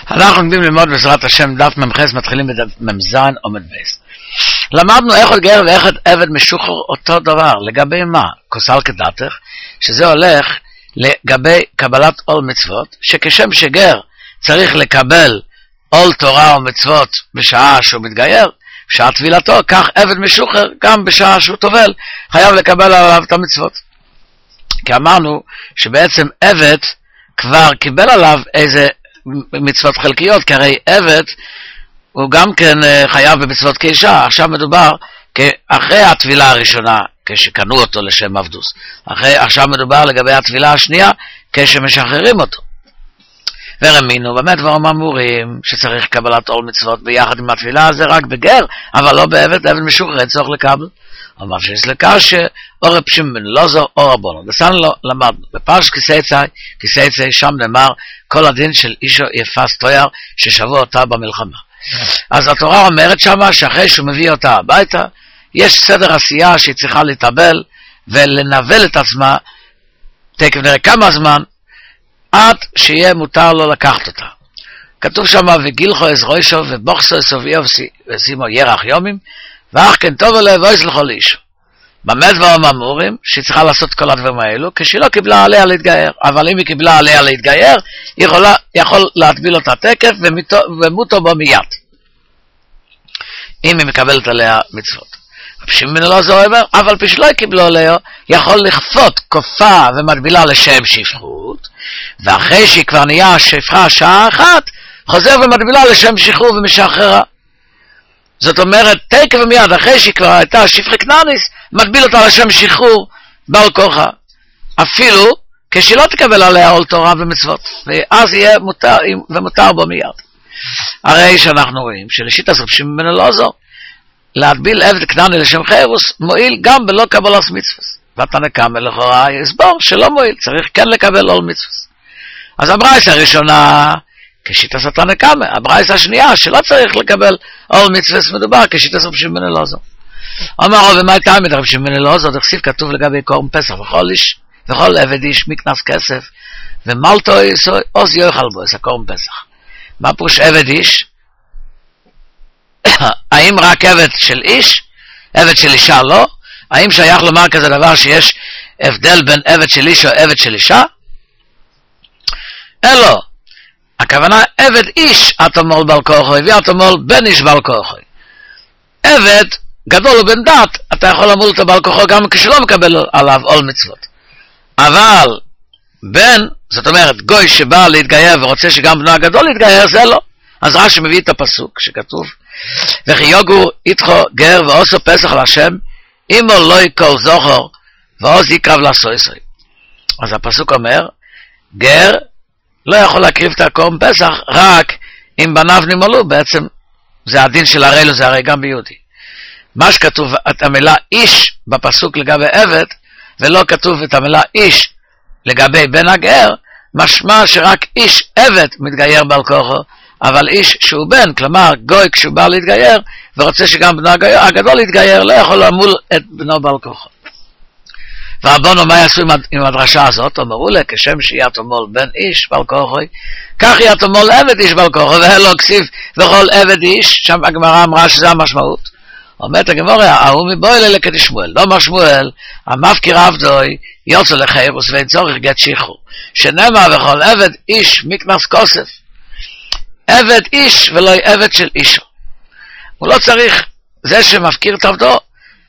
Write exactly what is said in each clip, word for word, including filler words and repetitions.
אנחנו עומדים ללמוד בעזרת השם דף ממחס, מתחילים בדף ממזן עומד בייס. למדנו איך עוד גר ואיך עוד עבד משוחרר אותו דבר. לגבי מה? כוסל כדתך, שזה הולך לגבי קבלת עול מצוות, שכשם שגר צריך לקבל עול תורה או מצוות בשעה שהוא מתגייר, בשעה טבילתו, כך עבד משוחרר גם בשעה שהוא טובל, חייב לקבל עליו את המצוות. כי אמרנו שבעצם עבד כבר קיבל עליו איזה מצוות חלקיות, כי הרי עבד הוא גם כן חייב במצוות כאישה. עכשיו מדובר אחרי הטבילה הראשונה, כשקנו אותו לשם עבדוס. אחרי, עכשיו מדובר לגבי הטבילה השנייה, כשמשחררים אותו. ורמינו, באמת דברים אמורים שצריך קבלת עול מצוות ביחד עם הטבילה, זה רק בגר, אבל לא בעבד, עבד משוחרר צורך לקבל. אמר שיש לקש אור פשימן לא זו אור הבונו. דסן לא למדנו בפרש כיסייצי, כיסייצי שם נאמר כל הדין של אישו יפס תויר ששבו אותה במלחמה. אז התורה אומרת שמה שאחרי שהוא מביא אותה הביתה, יש סדר עשייה שהיא צריכה להתאבל ולנבל את עצמה, תקף נראה כמה זמן, עד שיהיה מותר לו לקחת אותה. כתוב שמה וגילחו עזרוישו ובוכסו עשוויו ושימו ירח יומים, ואך כן טוב עליה ואיז לכל איש. במה דברים אמורים שהיא צריכה לעשות כל הדברים האלו, כשהיא לא קיבלה עליה להתגייר. אבל אם היא קיבלה עליה להתגייר, היא יכולה, יכול להטביל אותה תקף ומותו בו מיד. אם היא מקבלת עליה מצוות. פשימן לא זו אומר, אבל פשלא קיבלו עליה, יכול לכפות כופה ומטבילה לשם שפחות, ואחרי שהיא כבר נהיה שפחה שעה אחת, חוזר ומטבילה לשם שחרור ומשחררה. זאת אומרת, תקף ומיד, אחרי שהיא כבר הייתה שפחה כנעניס, מטביל אותה לשם שחרור בעל כוחה. אפילו כשהיא לא תקבל עליה עול תורה ומצוות, ואז יהיה מותר, ומותר בו מיד. הרי שאנחנו רואים שלשיטה הזאת פשימן לא זו, להטביל עבד כנעני לשם חירוס מועיל גם בלא קבלת מצוות. והתנא קמא לכאורה יסבור שלא מועיל, צריך כן לקבל עול מצוות. אז הברייתא הראשונה כשיטת התנא קמא, הברייתא השנייה שלא צריך לקבל עול מצוות מדובר כשיטת רבי שמעון אלעזר. אמר רב מה טעם רבי שמעון אלעזר, דכתיב כתוב לגבי קורבן פסח וכל איש וכל עבד איש מקנס כסף ומלתו עוז יאכל בו את הקורבן פסח. מה פירוש עבד איש? האם רק עבד של איש? עבד של אישה לא? האם שייך לומר כזה דבר שיש הבדל בין עבד של איש או עבד של אישה? אלו, הכוונה עבד איש התמול בעל כוחוי והתמול בן איש בעל כוחוי. עבד גדול ובן דת, אתה יכול למול אותו בעל כוחו גם כשלא מקבל עליו עול מצוות. אבל בן, זאת אומרת גוי שבא להתגייר ורוצה שגם בנו הגדול להתגייר, זה לא. אז רש"י מביא את הפסוק שכתוב וכי יוגור איתכו גר ועושו פסח להשם אימו לא יקול זוכר ועוז יקרב לסויסוי. אז הפסוק אומר גר לא יכול להקריב את הקורבן פסח רק אם בניו נמלאו. בעצם זה הדין של הראילו, זה הרי גם ביהודי. מה שכתוב את המילה איש בפסוק לגבי עבד ולא כתוב את המילה איש לגבי בן הגר, משמע שרק איש עבד מתגייר בעל כוחו, אבל איש שהוא בן, כלומר גוי כשהוא בא להתגייר ורוצה שגם בנו הגדול להתגייר, לא יכול למול את בנו בעל כוחו. והרבנו מה יעשו עם הדרשה הזאת? אמרו לה כשם שיהיה תמול בן איש בעל כוחוי, כך יהיה תמול עבד איש בעל כוחוי, והלא כסיב וכל עבד איש. שם הגמרא אמרה שזה המשמעות. אומרת הגמרא, ההוא מבוי אלה כתשמואל, לא אמר שמואל, המפקיר עבדוי יוצא לחירוס ואין צורך גט שחרור, שנאמר וכל עבד איש מקנס כוסף, עבד איש ולא עבד של אישו. הוא לא צריך, זה שמפקיר את עבדו,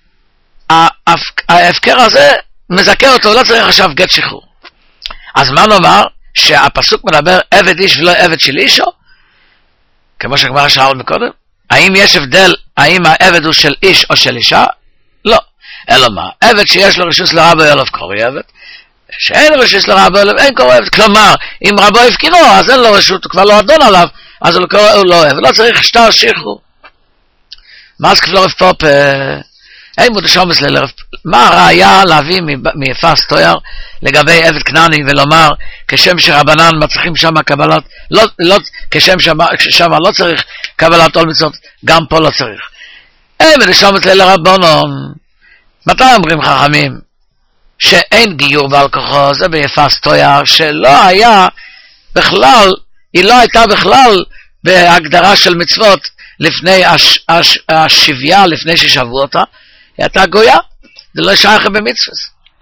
ההפקר הזה מזכה אותו, לא צריך עכשיו גט שחרור. אז מה נאמר? שהפסוק מדבר עבד איש ולא עבד של אישו? כמו שכבר שאל מקודם. האם יש הבדל, האם העבד הוא של איש או של אישה? לא. אלא מה? עבד שיש לו רשוס לרבו ילוב קורא עבד, שאין רשוס לרבו ילוב אין קורא עבד. כלומר, אם רבו הפקירו, אז אין לו רשות, הוא כבר לא אדון עליו, אז הוא לא עבד. לא צריך שטר שחרור. מה זה כפלורף פופ? אין מודשומס ללרף. מה הראיה להביא מיפס תויר לגבי עבד כנעני ולומר כשם שרבנן מצריכים שם קבלת, לא, לא, כשם שם לא צריך קבלת עול מצוות, גם פה לא צריך. אין מודשומס ללרבנון. מתי אומרים חכמים שאין גיור בעל כוחו? זה ביפס תויר שלא היה בכלל היא לא הייתה בכלל בהגדרה של מצוות לפני הש, הש, השביה, לפני ששבו אותה, היא הייתה גויה, זה לא שייך במצוות.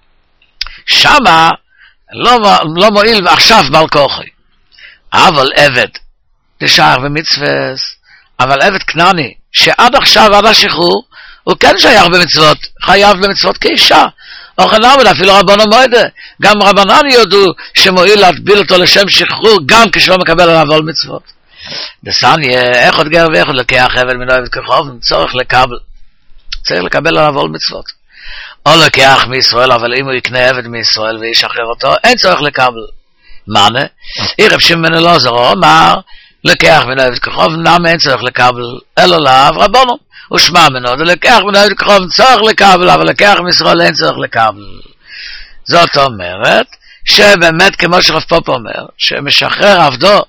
שמה לא, לא מועיל עכשיו בעל כוחי. אבל עבד, זה שייך במצוות, אבל עבד כנעני, שעד עכשיו, עד השחרור, הוא כן שייך במצוות, חייב במצוות כאישה. או כן עבד, אפילו רבנו מוידה, גם רבנן יודו שמועיל להטביל אותו לשם שחרור, גם כשלא מקבל עליו עול מצוות. דסניה, איך עוד גר ואיך עוד לוקח עבד מן אוהב כחוב, צורך לקבל, צריך לקבל עליו עול מצוות. או לוקח מישראל, אבל אם הוא יקנה עבד מישראל וישחרר אותו, אין צורך לקבל. מנה, איך רב שמעון בן אלעזר אמר, לקח מן אוהב כחוב, נמה אין צורך לקבל, אלא לאו רבנו. ושמע מנו, ולקח מן אוהב כחוב, צורך לקבל, אבל לקח מישראל אין צורך לקבל. זאת אומרת, שבאמת כמו שרב פופ אומר, שמשחרר עבדו,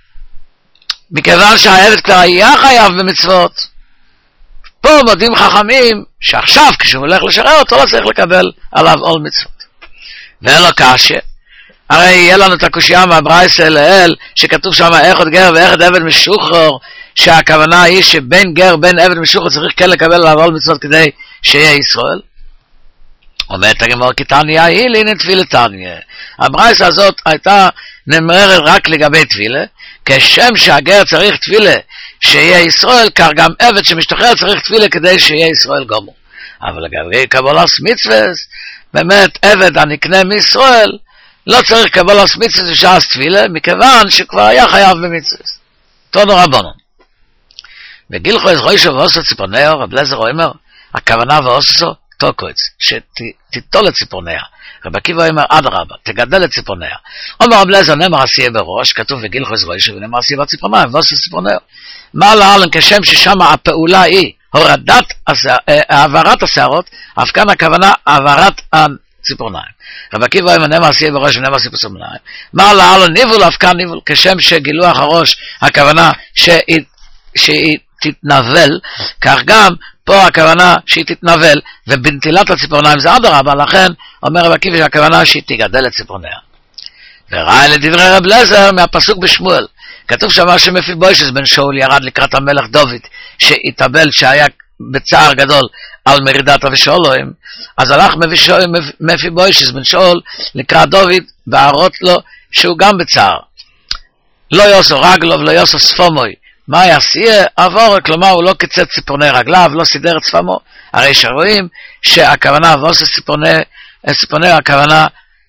מכיוון שהעבד כבר היה חייב במצוות, פה מודים חכמים שעכשיו כשהוא הולך לשחרר אותו לא צריך לקבל עליו עול מצוות. ואין לו קשה, הרי יהיה לנו את הקושייה מהברייתא לאל שכתוב שם אחד גר ואחד עבד משוחרר, שהכוונה היא שבין גר בין עבד משוחרר צריך כן לקבל עליו עול מצוות כדי שיהיה ישראל. אומרת הגמרא כי תניא היא לעניין תפילה תניא. הברייתא הזאת הייתה נאמרת רק לגבי תפילה, כשם שהגר צריך תפילה שיהיה ישראל, כך גם עבד שמשתחרר צריך תפילה כדי שיהיה ישראל גמור. אבל לגבי קבלת מצוות, באמת עבד הנקנה מישראל לא צריך קבלת מצוות בשעת תפילה, מכיוון שכבר היה חייב במצוות. תודה רבנו. וגילחו את ראשו ועושו ציפורניה, רב אליעזר אומר, הכוונה ועושו תוקוץ, שתיטול את ציפורניה. רב עקיבא אומר, אדרבה, תגדל את ציפורניה. אומר רב אליעזר, נאמר עשייה בראש, כתוב וגילחו את ראשו ונאמר עשייה בציפורניים, ועושו ציפורניה. מה להלן כשם ששם הפעולה היא הורדת, העברת השערות, אף כאן הכוונה העברת הציפורניים. רב עקיבא אומר, נאמר עשייה בראש ונאמר עשייה בציפורניים. מה להלן ניבול, אף כאן ניבול, כשם שגילוח הראש, הכוונה שהיא, שהיא תתנבל, כך גם פה הכוונה שהיא תתנבל, ובנטילת הציפורניים זה אדרבה, לכן אומר רב עקיבא שהכוונה שהיא תגדל את ציפורניה. וראה לדברי רב אליעזר מהפסוק בשמואל, כתוב שם שמפיבוישס בן שאול ירד לקראת המלך דוד, שהתאבל שהיה בצער גדול על מרידת אבישלום, אז הלך מפיבוישס בן שאול לקראת דוד, והראות לו שהוא גם בצער. לא יוסו רגלו ולא יוסו ספומוי, מה יעשייה? עבור, כלומר הוא לא קיצץ ציפורני רגליו, לא סידר את צפמו. הרי שרואים שהכוונה ועושה ציפורני, ציפורני הכוונה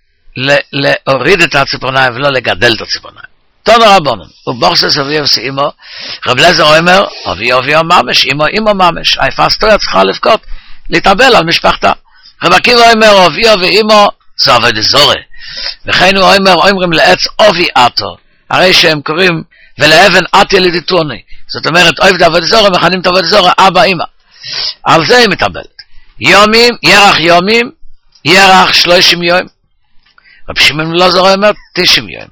להוריד את הציפורניים ולא לגדל את הציפורניים. תודה רבנו, ובורסס אבי אבסי אמו, רב אליעזר אומר, אבי אבי ממש, אמו אמו ממש, היפסטויה צריכה לבכות, להתאבל על משפחתה. רב עקיבא אומר, אבי אבי אמו, זה עבוד זורה. וכן הוא אומר, אומרים לעץ אבי אתו, הרי שהם קוראים, ולאבן את ילידיתוני. זאת אומרת, אוהב דעבוד זורה, מכנים את עבוד זורה, אבא, אמא. על זה היא מתאבלת. יומים, ירח יומים, ירח שלושים יום. רב שמעון לא זורה אומר, תשעים יום.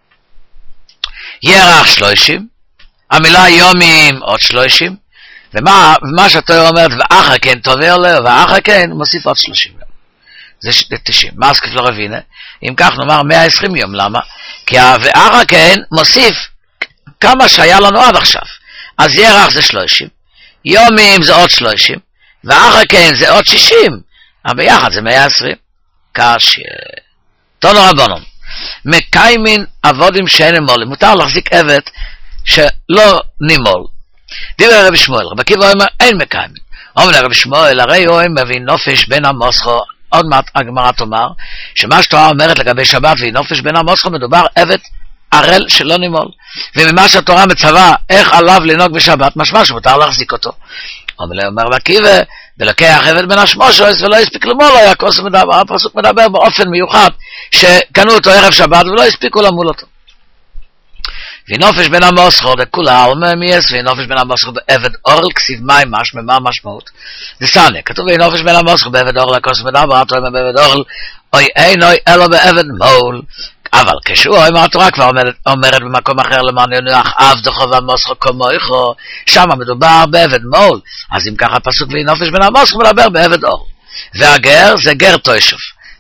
ירח שלושים, המילה יומים עוד שלושים, ומה, ומה שאתה אומרת, ואחר כן תובר לו, ואחר כן מוסיף עוד שלושים יום. זה תשעים. מה הסכף לא רבינה? אם כך נאמר מאה ועשרים יום, למה? כי ואחר כן מוסיף כמה שהיה לנו עד עכשיו. אז ירח זה שלושים, יומים זה עוד שלושים, ואחר כן זה עוד שישים, אבל ביחד זה מאה ועשרים. קשה. תודה רבנו. מקיימין עבודים שאין מולים. מותר להחזיק עבד שלא נימול. דיבר רבי שמואל, רבי עקיבא אומר, אין מקיימין. אומר רבי שמואל, הרי הוא מביא נופש בין המוסכו, עוד מעט הגמרא תאמר, שמה שתורה אומרת לגבי שבת והיא נופש בין המוסכו, מדובר עבד ערל שלא נימול. וממה שהתורה מצווה איך עליו לנהוג בשבת, משמע שמותר להחזיק אותו. אומר רבי עקיבא, ולקח עבד בן השמושס ולא הספיק למול, היה כוס מדבר, הפסוק מדבר באופן מיוחד, שקנו אותו ערב שבת ולא הספיקו למול אותו. ונופש בין המוסכו, וכולה אומר מייס, ונופש בין המוסכו בעבד אורל, כסיב מים משמע, מה המשמעות? דסניה, כתוב ונופש בין המוסכו בעבד אורל, הכוס מדבר, אתה אומר בעבד אורל, אוי אין אוי אלו בעבד מול, אבל כשהוא אומר התורה כבר אומרת, אומרת במקום אחר למען ינוח עבדך והמוסכו כמויכו, שם מדובר בעבד מול, אז אם ככה פסוק ונופש בין המוסכו מדבר בעבד אורל. והגר זה גר תוישוב.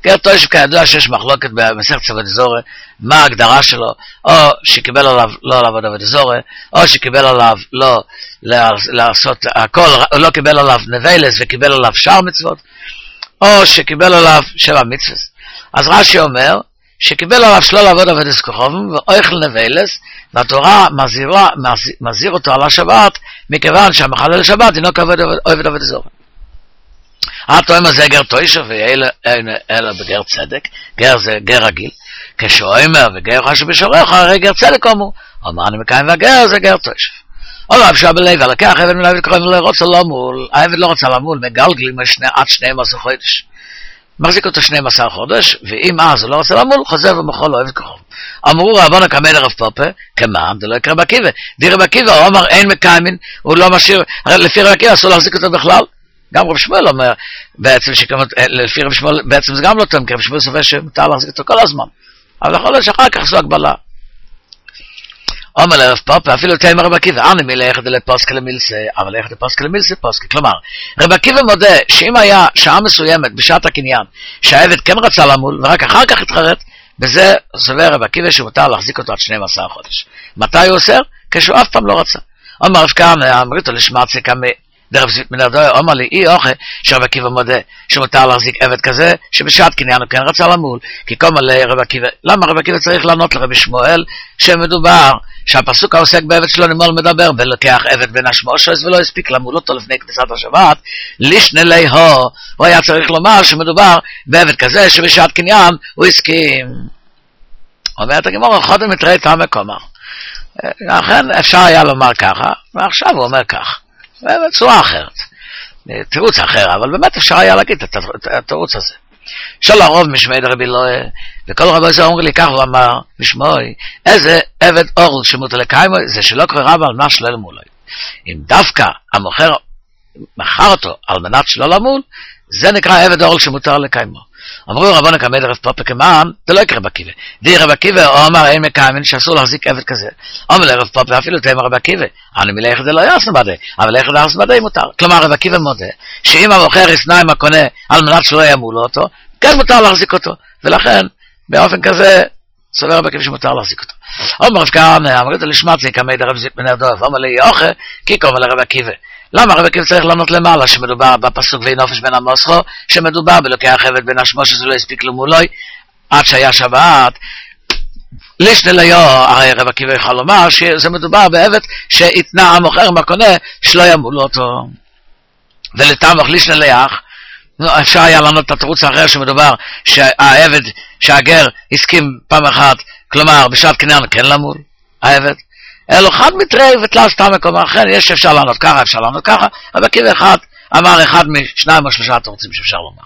גר תוישב כידוע שיש מחלוקת במסכת עבודה זרה, מה ההגדרה שלו, או שקיבל עליו לא לעבוד עבודה זרה, או שקיבל עליו לא לעשות הכל, או לא קיבל עליו נבלס וקיבל עליו שאר מצוות, או שקיבל עליו שבע מצוות. אז רש"י אומר, שקיבל עליו שלא לעבוד עבודה כוכבים ואוכל נבלס, והתורה מזהירה, מזהיר אותו על השבת, מכיוון שהמחלל שבת אינו כעובד עבודה זרה. התואם הזה גר תוישב ואלה בגר צדק, גר זה גר רגיל, כשאומר וגר חשב בשורח, הרי גר צדק אומר, אומר אני מקיים והגר זה גר תוישב. אומר אפשר בלב, הלקח עבד מלהביא קוראים לא רוצה למול, העבד לא רוצה למול, מגלגלים עד שנים עשר חודש. מחזיק אותו שנים עשר חודש, ואם אז הוא לא רוצה למול, חוזר ומחול לא עבד כחוב. אמרו רבונה כמד רב פופה, כמעם, זה לא יקרה בקיבה. די רב עקיבא, הוא אומר אין מקיימין, הוא לא משאיר, הרי לפי רב עקיבא אסור להחזיק אותו בכלל. גם רב שמואל אומר, בעצם שכמות, לפי רב שמואל, בעצם זה גם לא טוב, כי רב שמואל סובר שמותר להחזיק אותו כל הזמן. אבל יכול להיות שאחר כך עשו הגבלה. אומר לרב פופה, אפילו תאמר רב עקיבא, אני מלאכת לפוסק למילסה, אבל ללכת לפוסק למילסה פוסק. כלומר, רב עקיבא מודה שאם היה שעה מסוימת בשעת הקניין, שהעבד כן רצה למול, ורק אחר כך התחרט, בזה סובר רב עקיבא שמותר להחזיק אותו עד שנים עשר חודש. מתי הוא אוסר? כשהוא אף פעם לא רצה. אומר רב כהנא, אמריתו לשמרצי כמה דרב זית מן הדוי, אומר לי, אי אוכל, שרב עקיבא מודה שמותר להחזיק עבד כזה, שבשעת קניין הוא כן רצה למול, כי כל מלא רב עקיבא, למה רב עקיבא צריך לענות לרבי שמואל, שמדובר, שהפסוק העוסק בעבד שלו נמול מדבר, ולוקח עבד בין השמושס, ולא הספיק למול אותו לפני כניסת השבת, לישנה ליהו, הוא היה צריך לומר שמדובר בעבד כזה, שבשעת קניין הוא הסכים. אומרת הגמרא, חודם מתראי טעם מקומר. לכן אפשר היה לומר ככה, ועכשיו הוא אומר כך. בצורה אחרת, תירוץ אחר, אבל באמת אפשר היה להגיד את התירוץ הזה. של הרוב משמעי דרבי לא, וכל רבי זה אומר לי כך, הוא אמר, משמעי, איזה עבד אורל שמותר לקיימו, זה שלא קורא רב על מה שלא למול. אם דווקא המוכר מכר אותו על מנת שלא למול, זה נקרא עבד אורל שמותר לקיימו. אמרו רבונה כמד רב פופה כמען, זה לא יקרה רב עקיבא. די רב עקיבא, הוא אמר אין מקיימין שאסור להחזיק עבד כזה. אומר לרב פופה, אפילו תאמר רב עקיבא, אני מלאכת זה לא יעשנו בדי, אבל לאכת זה יעשנו בדי מותר. כלומר רב עקיבא מודה, שאם המוכר יסנה עם הקונה על מנת שלא ימולו אותו, כן מותר להחזיק אותו. ולכן, באופן כזה, סובר רב עקיבא שמותר להחזיק אותו. אומר רב כהנא, אמרית לשמצי כמד רב זית מן הדוב, אומר לי יוכה, כי קורא לרב עקיבא. למה רב עקיבא צריך לענות למעלה שמדובר בפסוק ואין נופש בין המוסכו, שמדובר בלוקח עבד בין השמו שזה לא הספיק למולוי עד שהיה שבת? לישנה ליהו, הרי רב עקיבא יכול לומר שזה מדובר בעבד שהתנה המוכר מהקונה שלא ימולו אותו. ולטעמך לישנה ליח, אפשר היה לענות את התירוץ האחר שמדובר שהעבד, שהגר הסכים פעם אחת, כלומר בשעת קניין כן למול העבד. אלו אחד מתראי ותלש תא מקום אחר, יש אפשר לענות ככה, אפשר לענות ככה, אבל עקיבא אחד אמר אחד משניים או שלושה תורצים שאפשר לומר.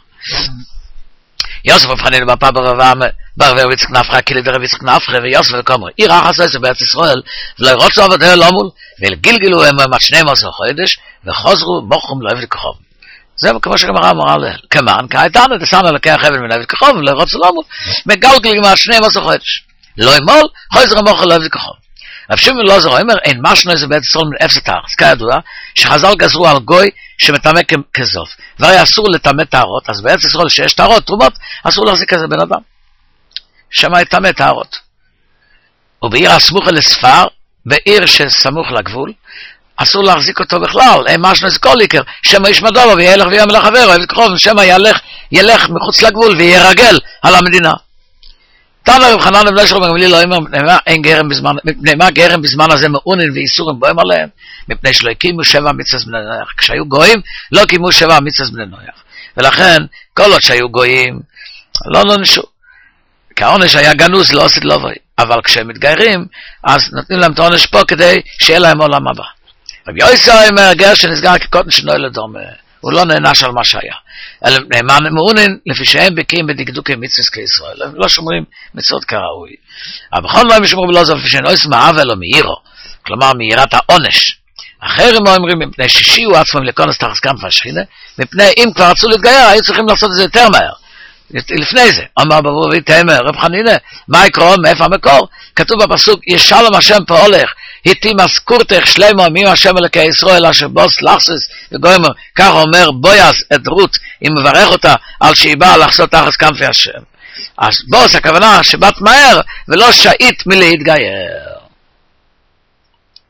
יוסף הבחנין בפה ברבם, ברבי רבי יצחק נפחא, כי לידי רבי יצחק נפחא, ויוסף וקומר, עיר אחס עשר בארץ ישראל, ולא ירוצו עבודה לא מול, ולגלגלו הם עד שנים עשר חודש, וחוזרו מוחם לא עבד כחוב. זה כמו שגמרא אמרה להם, כמען, כאיתנו, דסענו לקח עבד מן עבד כחוב, ולא ירוצו לא מול, מגלגלים עד שנים עשר חודש. לא ימול, חוזרו מוחם לא עבד כחוב. רב שמעון אלעזר אומר, אין משהו איזה בארץ ישראל מן אפס טהר. אז כידוע, שחז"ל גזרו על גוי שמטמא כזוף. והרי אסור לטמא טהרות, אז בארץ ישראל שיש טהרות, תרומות, אסור להחזיק כזה בן אדם. שמה יטמא טהרות. ובעיר הסמוכה לספר, בעיר שסמוך לגבול, אסור להחזיק אותו בכלל. אין משהו איזה כל עיקר, שמה ישמדו לו וילך ויאמר לחבר, שמה ילך, ילך מחוץ לגבול וירגל על המדינה. תנא רב חנן בן ישוע בן גמליאל לא אמר אין גרם בזמן, מפני מה גרם בזמן הזה מעונן ואיסורים בוהם עליהם? מפני שלא הקימו שבע מצוות בני נויח. כשהיו גויים לא קימו שבע מצוות בני נויח. ולכן כל עוד שהיו גויים לא נענשו. כי העונש היה גנוז לא עשית לא בוי. אבל כשהם מתגיירים אז נותנים להם את העונש פה כדי שיהיה להם עולם הבא. רבי יוסי אומר גר שנסגר כקוטן שנוי לדום, הוא לא נענש על מה שהיה. אלא נאמן מעונן לפי שהם בקיאים בדקדוקי מצוות כישראל. הם לא שומרים מצוות כראוי. אבל בכל לא הם ישמרו בלא זו לפי שאין עוש מעוול או מאירו. כלומר מאירת העונש. אחרים לא אומרים מפני ששיעו עצמם לכונס תחת כנף השכינה. מפני אם כבר רצו להתגייר היו צריכים לעשות את זה יותר מהר. לפני זה, אמר בבוא ויתאמר, רב חנינה, מה יקרוא, מאיפה המקור? כתוב בפסוק, ישלום השם פועלך, היתי מזכורתך שלמה מי השם אלוקי ישראל אשר בוס לחסס וגוימר, כך אומר בויאז את רות, אם מברך אותה על שהיא באה לחסות תחת כנפי השם. אז בוס הכוונה שבאת מהר ולא שהית מלהתגייר.